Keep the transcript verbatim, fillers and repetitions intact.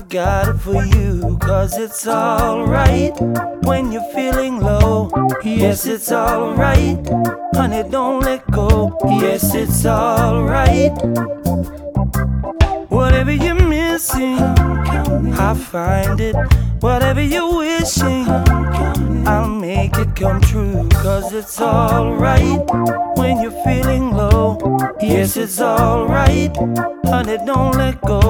got it for you, cause it's alright when you're feeling low. Yes, it's alright, honey, don't let go. Yes, it's alright. Whatever you're missing, I'll find it. Whatever you're wishing, I'll make it come true. Cause it's alright when you're feeling low. Yes, it's alright, honey, don't let go.